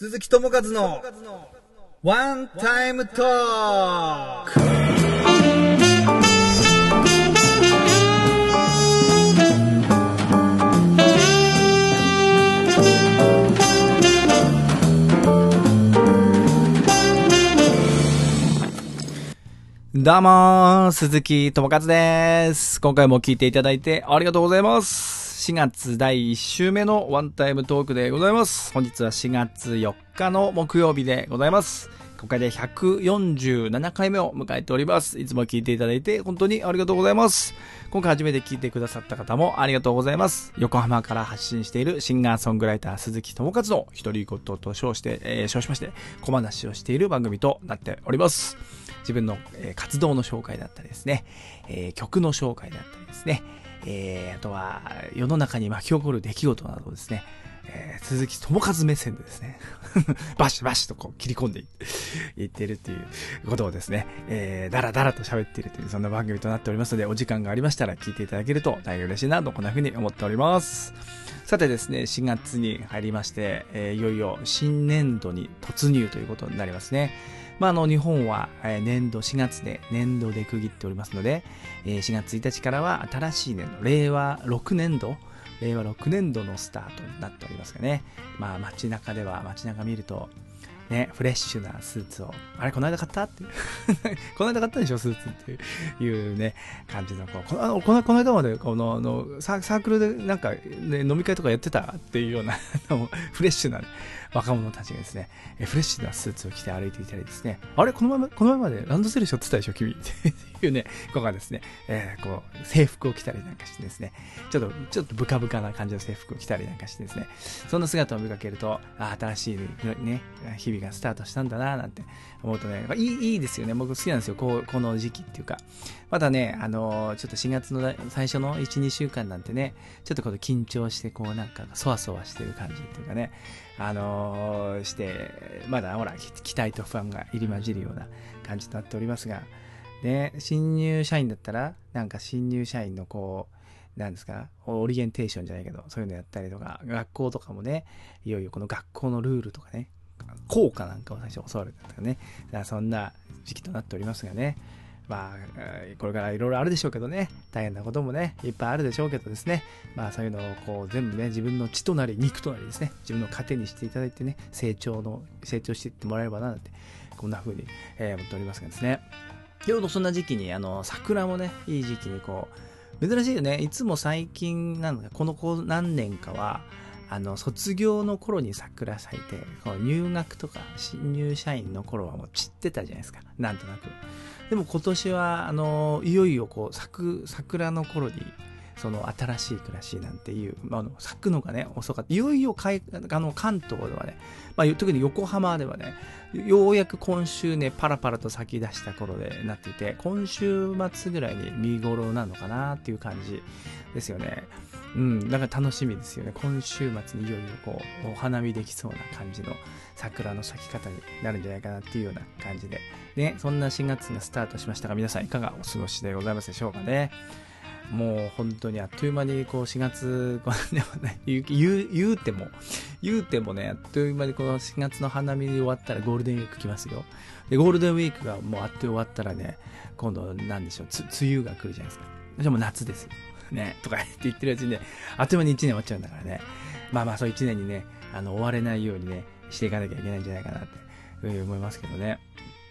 鈴木智和のワンタイムトーク。どうも鈴木智和です。今回も聞いていただいてありがとうございます。4月第1週目のワンタイムトークでございます。本日は4月4日の木曜日でございます。今回で147回目を迎えております。いつも聞いていただいて本当にありがとうございます。今回初めて聞いてくださった方もありがとうございます。横浜から発信しているシンガーソングライター鈴木智和の独り言と称しまして小話をしている番組となっております。自分の活動の紹介だったりですね、曲の紹介だったりですね、あとは世の中に巻き起こる出来事などですね、鈴木智和目線でですねバシバシとこう切り込んでいっているということをですね、だらだらと喋っているというそんな番組となっておりますので、お時間がありましたら聞いていただけると大変嬉しいなとこんな風に思っております。さてですね、4月に入りまして、いよいよ新年度に突入ということになりますね。日本は4月で年度で区切っておりますので、4月1日からは新しい年度、令和6年度のスタートになっておりますがね。街中見るとね、フレッシュなスーツを、あれこの間買ったってこの間買ったでしょスーツっていうね感じのこの間までサークルでなんか、ね、飲み会とかやってたっていうようなフレッシュな、ね、若者たちがですね、フレッシュなスーツを着て歩いていたりですね、あれこの前までランドセル背負ってたでしょ君っていうね子がですね、制服を着たりなんかしてですね、ちょっとブカブカな感じの制服を着たりなんかしてですね、そんな姿を見かけると、新しいね日々がスタートしたんだななんて思うとね、いいですよね。僕好きなんですよ、この時期っていうか。まだね、ちょっと4月の最初の 1,2 週間なんてね、ちょっと緊張してなんかそわそわしてる感じっていうかね、してまだほら期待と不安が入り混じるような感じとなっておりますがね、新入社員だったらなんか新入社員のなんですか、オリエンテーションじゃないけどそういうのやったりとか、学校とかもね、いよいよこの学校のルールとかね、校歌なんかを最初教わるとかね、そんな時期となっておりますがね、これからいろいろあるでしょうけどね、大変なこともねいっぱいあるでしょうけどですね、そういうのを全部ね、自分の血となり肉となりですね、自分の糧にしていただいてね、成長していってもらえればななんてこんな風に、思っておりますがですね、ちょうどそんな時期に桜もね、いい時期に珍しいよね。いつも最近この何年かは卒業の頃に桜咲いて、入学とか新入社員の頃はもう散ってたじゃないですか、なんとなく。でも今年はいよいよ桜の頃にその新しい暮らしなんていう、咲くのがね遅かった。いよいよ関東ではね、特に横浜ではね、ようやく今週ねパラパラと咲き出した頃でなっていて、今週末ぐらいに見頃なのかなっていう感じですよね。だから楽しみですよね。今週末にいよいよお花見できそうな感じの桜の咲き方になるんじゃないかなっていうような感じでね、そんな4月がスタートしましたが、皆さんいかがお過ごしでございますでしょうかね。もう本当にあっという間に4月言うてもね、あっという間にこの4月の花見終わったらゴールデンウィーク来ますよ。でゴールデンウィークがもうあっと終わったらね、今度なんでしょう、梅雨が来るじゃないですか。じゃあもう夏ですよねとか言ってるうちにね、あっという間に1年終わっちゃうんだからね、そう1年にね終われないようにねしていかなきゃいけないんじゃないかなって思いますけどね。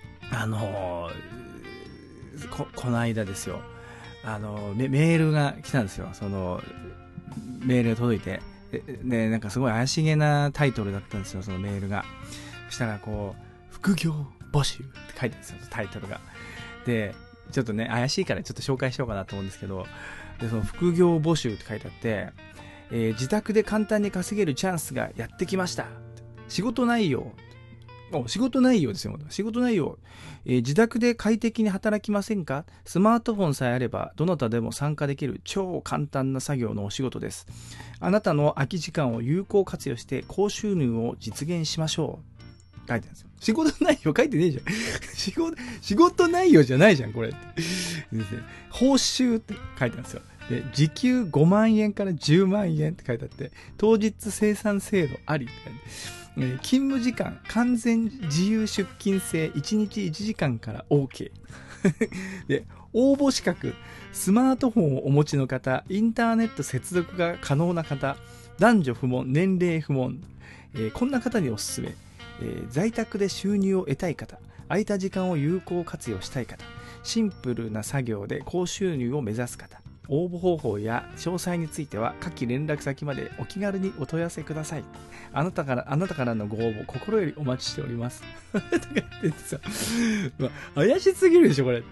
この間ですよ、メールが来たんですよ。そのメールが届いて、でなんかすごい怪しげなタイトルだったんですよ、そのメールが。そしたら副業募集って書いてあるんですよ、タイトルが。でちょっとね怪しいからちょっと紹介しようかなと思うんですけど、でその副業募集って書いてあって、自宅で簡単に稼げるチャンスがやってきました。仕事内容ですよ。仕事内容、自宅で快適に働きませんか？スマートフォンさえあればどなたでも参加できる超簡単な作業のお仕事です。あなたの空き時間を有効活用して高収入を実現しましょう。書いてあるんですよ。仕事内容書いてねえじゃん。仕事内容じゃないじゃんこれって。報酬って書いてあるんですよ。 で、時給5万円から10万円って書いてあって、当日生産制度ありって書いてあって、勤務時間、完全自由出勤制、1日1時間から OK。で、応募資格、スマートフォンをお持ちの方、インターネット接続が可能な方、男女不問、年齢不問、こんな方におすすめ、在宅で収入を得たい方、空いた時間を有効活用したい方、シンプルな作業で高収入を目指す方、応募方法や詳細については下記連絡先までお気軽にお問い合わせください。あなたからのご応募心よりお待ちしております。とか言ってさ、怪しすぎるでしょこれ。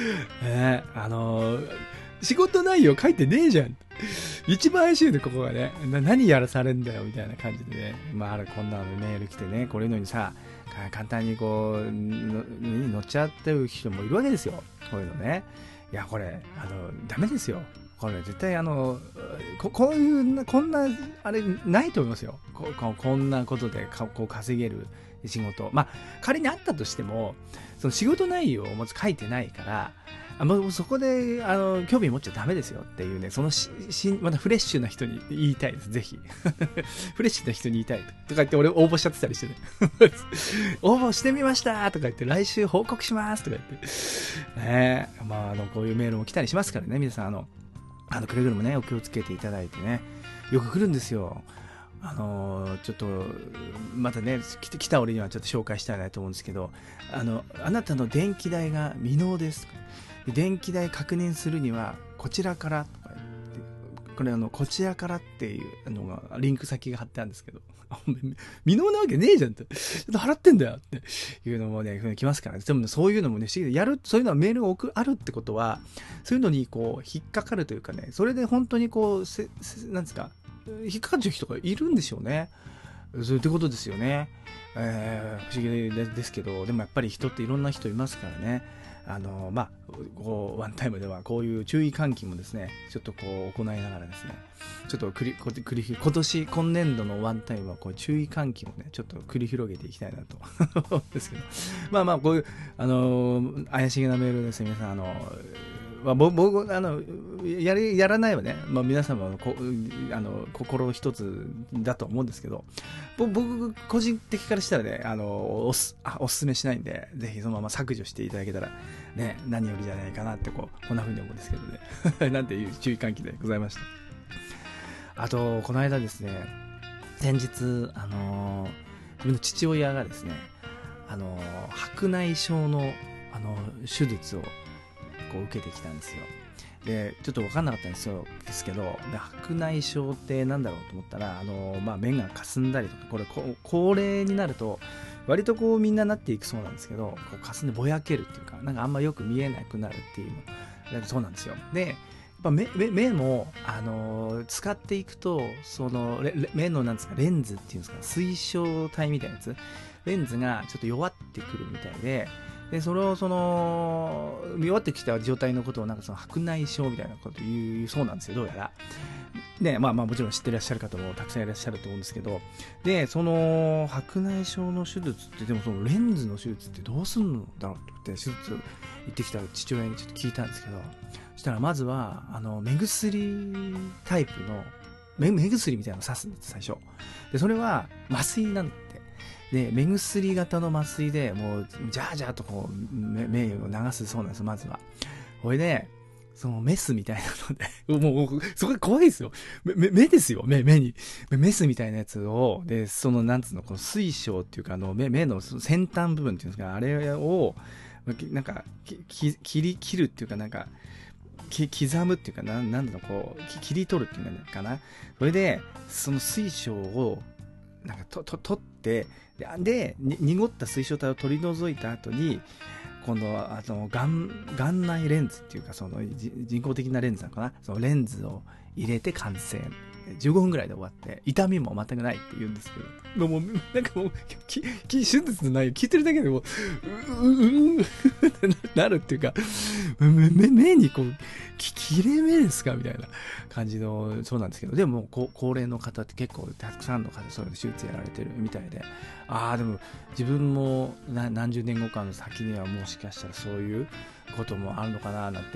仕事内容書いてねえじゃん。一番怪しいでここがね、何やらされんだよみたいな感じでね、こんなのメール来てね、これのにさ、簡単にこう乗っちゃってる人もいるわけですよ。こういうのね。いやこれダメですよ。これ絶対こんなあれないと思いますよ。こんなことでこう稼げる仕事。仮にあったとしても、その仕事内容をまず書いてないから。もうそこで興味持っちゃダメですよっていうね、まだフレッシュな人に言いたいです、ぜひ。フレッシュな人に言いたいとか言って俺応募しちゃってたりしてね。応募してみましたとか言って来週報告しますとか言って。ねこういうメールも来たりしますからね、皆さんくれぐれもね、お気をつけていただいてね、よく来るんですよ。ちょっとまたね来た俺にはちょっと紹介したいなと思うんですけど、あなたの電気代が未納です。電気代確認するにはこちらからとか言って、これこちらからっていうのがリンク先が貼ってあるんですけど、未納なわけねえじゃんって、ちょっと払ってんだよっていうのもね来ますからね。でもそういうのもねそういうのはメールがあるってことは、そういうのにこう引っかかるというかね、それで本当にこうなんですか、引っかかっちゃう人がいるんでしょうね。そういうことですよね。不思議ですけど、でもやっぱり人っていろんな人いますからね。こうワンタイムではこういう注意喚起もですね、ちょっとこう行いながらですね、ちょっと今年度のワンタイムはこう注意喚起もね、ちょっと繰り広げていきたいなと思うんですけど、こういう怪しげなメールですね、皆さん僕やらないはね、皆様の心一つだと思うんですけど、僕個人的からしたらね、おすすめしないんで、ぜひそのまま削除していただけたらね、何よりじゃないかなってこんな風に思うんですけどね。なんていう注意喚起でございました。あとこの間ですね、先日自分の父親がですね、白内障の手術を受けてきたんですよ。でちょっと分かんなかったんですけど、白内障ってなんだろうと思ったら、目が霞んだりとか、これ高齢になると割とこうみんななっていくそうなんですけど、霞んでぼやけるっていうか、なんかあんまよく見えなくなるっていうのそうなんですよ。でやっぱ目も、使っていくと、その目のなんですか、レンズっていうんですか、水晶体みたいなやつ、レンズがちょっと弱ってくるみたいで、それを弱ってきた状態のことをなんか白内障みたいなことを言うそうなんですよ、どうやら。でもちろん知ってらっしゃる方もたくさんいらっしゃると思うんですけど、でその白内障の手術って、でもそのレンズの手術ってどうするんだろうって手術行ってきた父親にちょっと聞いたんですけど、そしたらまずは目薬タイプの目薬みたいなのを刺すんです最初で。それは麻酔なんだって。で目薬型の麻酔でもうジャージャーとこう目を流すそうなんですよ、まずは。これでそのメスみたいなのでもうそこ怖いですよ。目ですよ、目にメスみたいなやつを、でなんつうの、この水晶っていうか目の先端部分っていうんですか、あれをなんか切るっていうか、なんか刻むっていうか、なんだろう、こう切り取るっていうのかな。それでその水晶をなんか取ってで濁った水晶体を取り除いた後に、今度は眼内レンズっていうか、その人工的なレンズなのかな、そのレンズを入れて完成。15分ぐらいで終わって痛みも全くないって言うんですけど、もうなんかもう手術の内容聞いてるだけでもってなるっていうか、目にこう切れ目ですかみたいな感じの、そうなんですけど、でも高齢の方って結構たくさんの方そういう手術やられてるみたいで、でも自分も何十年後かの先にはもしかしたらそういうこともあるのかななんて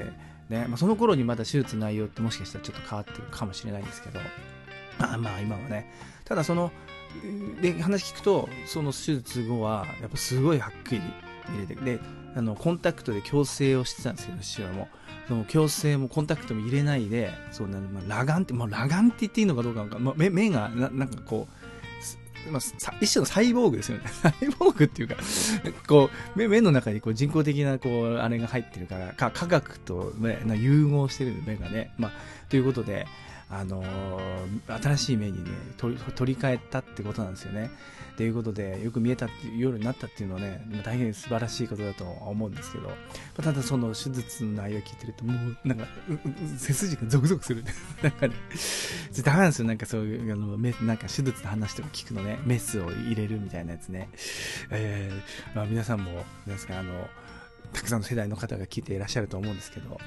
ね、その頃にまだ手術の内容ってもしかしたらちょっと変わってるかもしれないんですけど、今はね、ただで、話聞くと、その手術後は、やっぱすごいはっきり見れて、で、コンタクトで矯正をしてたんですけど、父親も。その矯正もコンタクトも入れないで、裸眼って、裸眼って言っていいのかどうか目が、なんかこう、一種のサイボーグですよね。サイボーグっていうか、目の中に人工的な、あれが入ってるから、科学と、融合してる目がね。ということで、新しい目にね、取り替えたってことなんですよね。ということで、よく見えたっていうようになったっていうのはね、大変素晴らしいことだと思うんですけど、ただその手術の内容を聞いてると、もう、なんか、背筋がゾクゾクする。なんかね、ダメなんですよ。なんかそういう、なんか手術の話とか聞くのね、メスを入れるみたいなやつね。皆さんも、なんですか、たくさんの世代の方が聞いていらっしゃると思うんですけど、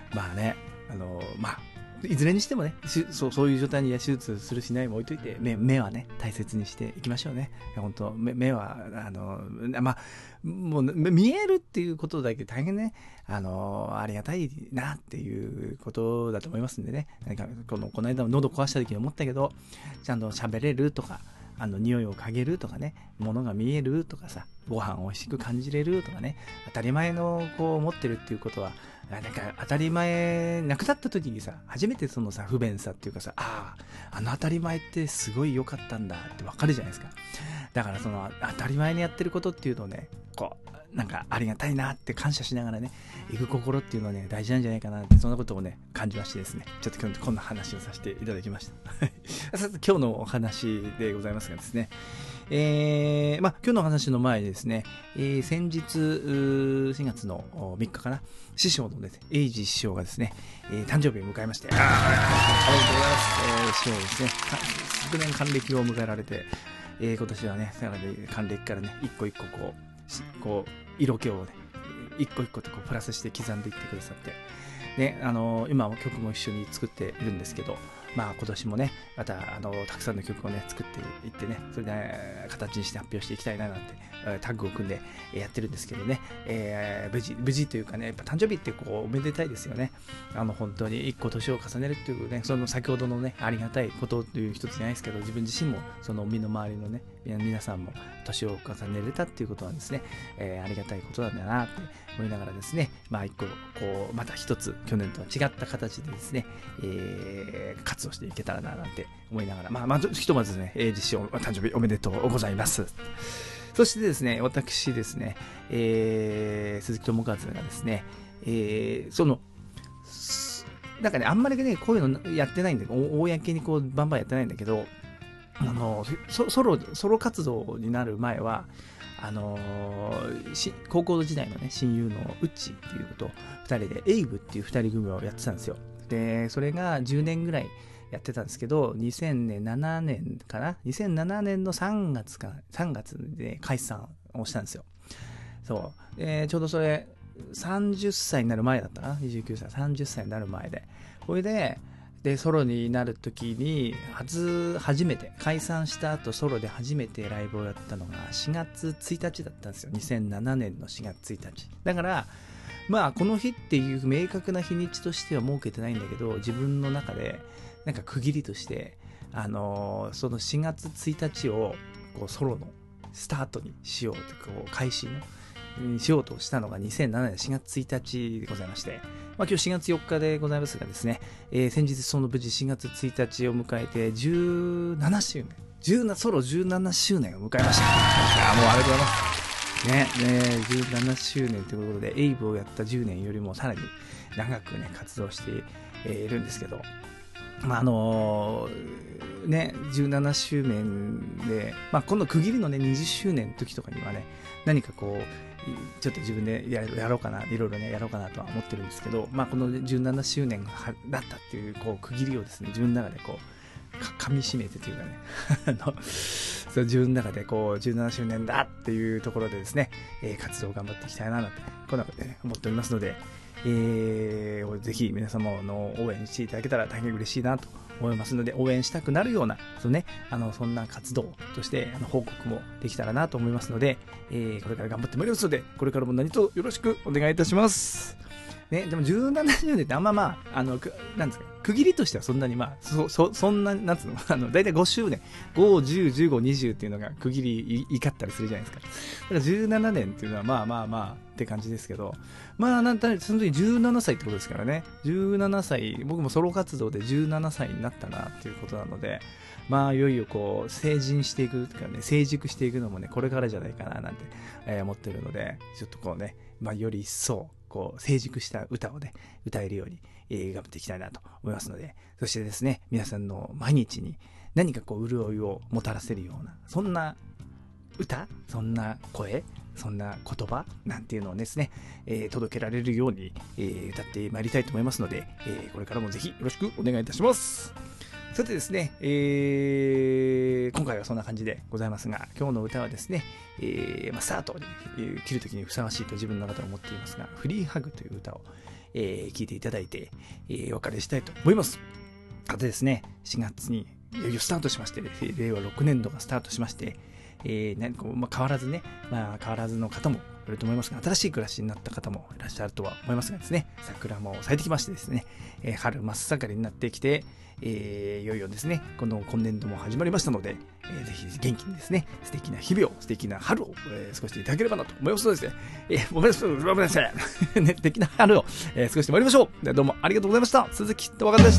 いずれにしてもね、そういう状態に手術するしないも置いといて、目はね、大切にしていきましょうね。本当目は、もう、見えるっていうことだけ大変ね、ありがたいなっていうことだと思いますんでね。なんかこの間も喉壊した時に思ったけど、ちゃんと喋れるとか、匂いを嗅げるとかね、物が見えるとかさ、ご飯を美味しく感じれるとかね、当たり前の持ってるっていうことは、なんか当たり前なくなった時にさ、初めてそのさ、不便さっていうかさ、当たり前ってすごい良かったんだってわかるじゃないですか。だからその当たり前にやってることっていうのをね、なんかありがたいなって感謝しながらね、行く心っていうのはね、大事なんじゃないかなって、そんなことをね、感じましてですね、ちょっと今日こんな話をさせていただきました。さて今日のお話でございますがですね、今日のお話の前にですね、先日4月の3日かな、師匠のですね、英二師匠がですね、誕生日を迎えまして、おめでとうございます。師匠ですね、昨年還暦を迎えられて、今年はね、さらに還暦からね、一個一個色気をね、一個一個とプラスして刻んでいってくださって、ね、今も曲も一緒に作っているんですけど、今年もね、またたくさんの曲をね、作っていってね、それで、形にして発表していきたいななんて、タッグを組んでやってるんですけどね、無事というかね、やっぱ誕生日っておめでたいですよね。本当に一個年を重ねるっていうね、その先ほどのね、ありがたいことという一つじゃないですけど、自分自身もその身の回りのね、皆さんも年を重ねれたっていうことはですね、ありがたいことなんだなって思いながらですね、一個また一つ去年とは違った形でですね、活動していけたらななんて思いながら、ひとまずね、英二師匠誕生日おめでとうございます。そしてですね、私ですね、鈴木智和がですね、なんかね、あんまりね、こういうのやってないんだけど、公にバンバンやってないんだけど、ソロ活動になる前は、高校時代のね、親友のウッチっていうことを2人で、エイブっていう2人組をやってたんですよ。で、それが10年ぐらいやってたんですけど、2007年かな ?2007 年の3月で解散をしたんですよ。そう。ちょうどそれ、30歳になる前だったかな ?29 歳、30歳になる前で。これで、ソロになるときに、初めて、解散した後ソロで初めてライブをやったのが4月1日だったんですよ。2007年の4月1日。だから、この日っていう明確な日にちとしては設けてないんだけど、自分の中で、なんか区切りとして、その4月1日を、ソロのスタートにしようと、開始にしようとしたのが2007年4月1日でございまして、今日4月4日でございますがですね、先日その無事4月1日を迎えて17周年、ソロ17周年を迎えました。もうありがとうございます。ね、17周年ということで、エイブをやった10年よりもさらに長くね、活動しているんですけど、17周年で、今度区切りのね、20周年の時とかにはね、何かちょっと自分でやろうかな、いろいろね、やろうかなとは思ってるんですけど、この17周年がだったっていう、区切りをですね、自分の中で噛み締めてというかね、そう自分の中で17周年だっていうところでですね、活動を頑張っていきたいななんて、こんなことで、ね、思っておりますので、ぜひ皆様の応援していただけたら大変嬉しいなと思いますので、応援したくなるような、そんな活動として報告もできたらなと思いますので、これから頑張ってまいりますので、これからも何卒よろしくお願いいたします。 ね、でも17年ってあんまなんですか、区切りとしてはそんなにそんな、なんつうの、だいたい5周年、5、10、15、20っていうのが区切り怒ったりするじゃないですか。だから17年っていうのはまあって感じですけど、なんとなくその時17歳ってことですからね。17歳、僕もソロ活動で17歳になったなっていうことなので、いよいよこう、成人していくとかね、成熟していくのもね、これからじゃないかななんて、思ってるので、ちょっとこうね、より一層、こう、成熟した歌をね、歌えるように、頑張っていきたいなと思いますので、そしてですね、皆さんの毎日に何かこう、潤いをもたらせるような、そんな歌、そんな声、そんな言葉なんていうのをですね、届けられるように、歌ってまいりたいと思いますので、これからもぜひよろしくお願いいたします。さてですね、今回はそんな感じでございますが、今日の歌はですね、スタートに切るときにふさわしいと自分の中で思っていますが、フリーハグという歌を、聴いていただいて、お別れしたいと思います。あとですね、4月にいよいよスタートしまして、令和6年度がスタートしまして、変わらずね、変わらずの方もいると思いますが、新しい暮らしになった方もいらっしゃるとは思いますがですね、桜も咲いてきましてですね、春真っ盛りになってきて、いよいよですね、この今年度も始まりましたので、ぜひ元気にですね、素敵な日々を、素敵な春を、過ごしていただければなと思いますのでですね、ごめんなさい。素敵な春を、過ごしてまいりましょう。どうもありがとうございました。鈴木と若田でした。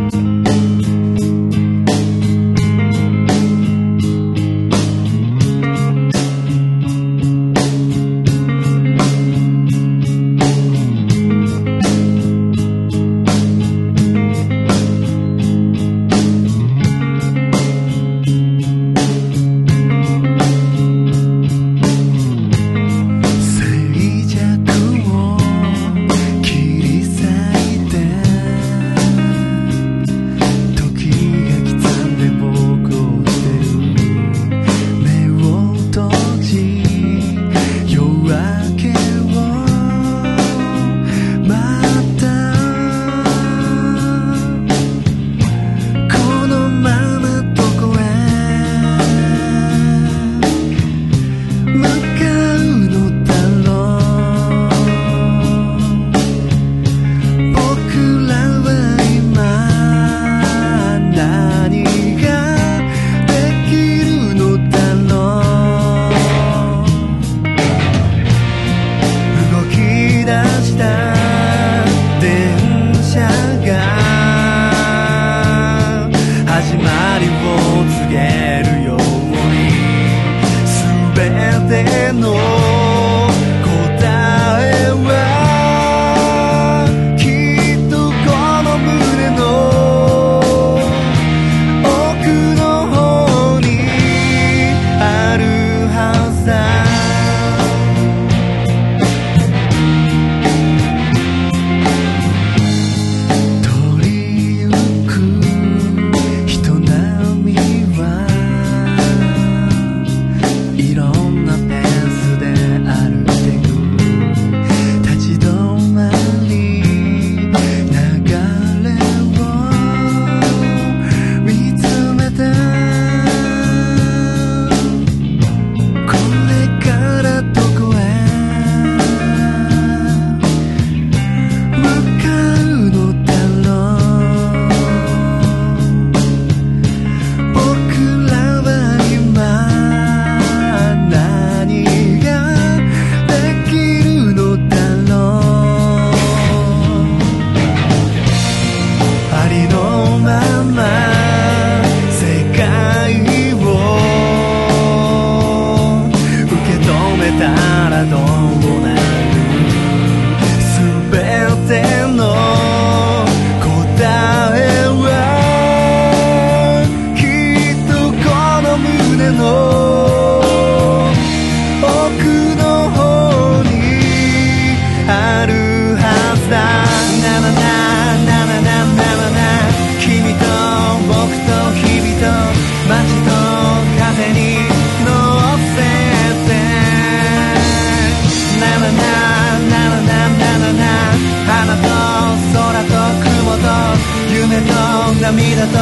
涙と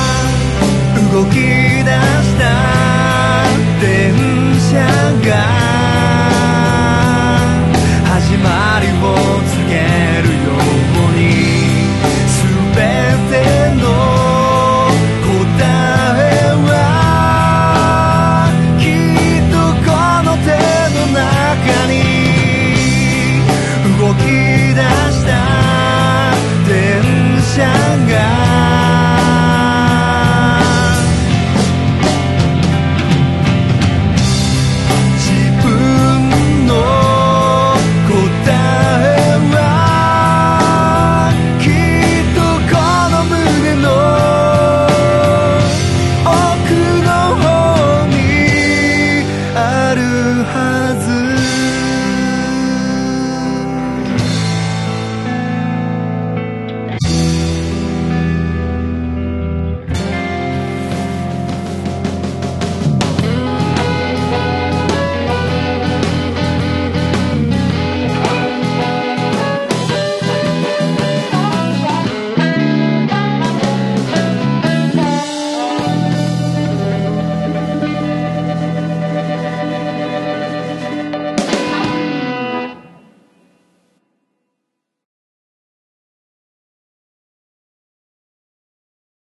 動き出した電車が